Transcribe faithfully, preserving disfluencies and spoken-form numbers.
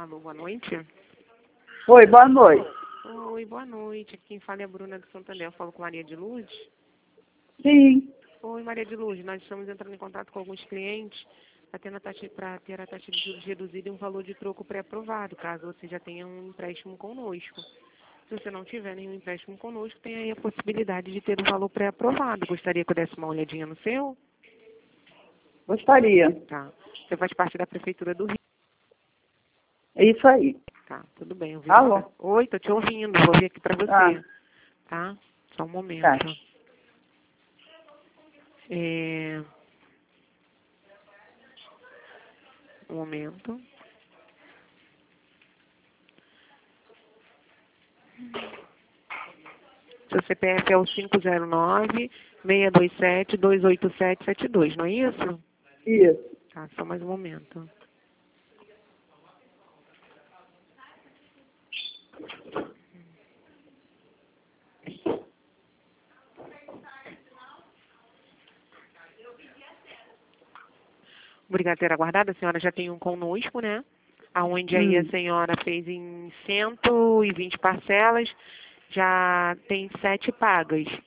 Alô, boa noite. Oi, boa noite. Oi, boa noite. Quem fala é a Bruna de Santander. Eu falo com Maria de Lourdes. Sim. Oi, Maria de Lourdes. Nós estamos entrando em contato com alguns clientes para ter, a taxa, para ter a taxa de juros reduzida e um valor de troco pré-aprovado, caso você já tenha um empréstimo conosco. Se você não tiver nenhum empréstimo conosco, tem aí a possibilidade de ter um valor pré-aprovado. Gostaria que eu desse uma olhadinha no seu? Gostaria. Tá. Você faz parte da Prefeitura do Rio. É isso aí. Tá, tudo bem. Eu vi Alô? você. Oi, tô te ouvindo. Vou vir aqui para você. Ah. Tá? Só um momento. Tá. É... Um momento. Seu C P F é o cinco zero nove, seis dois sete, dois oito sete sete dois, não é isso? Isso. Tá, só mais um momento. Obrigada por ter aguardado. A senhora já tem um conosco, né? Aonde aí a Hum. senhora fez em cento e vinte parcelas, já tem sete pagas.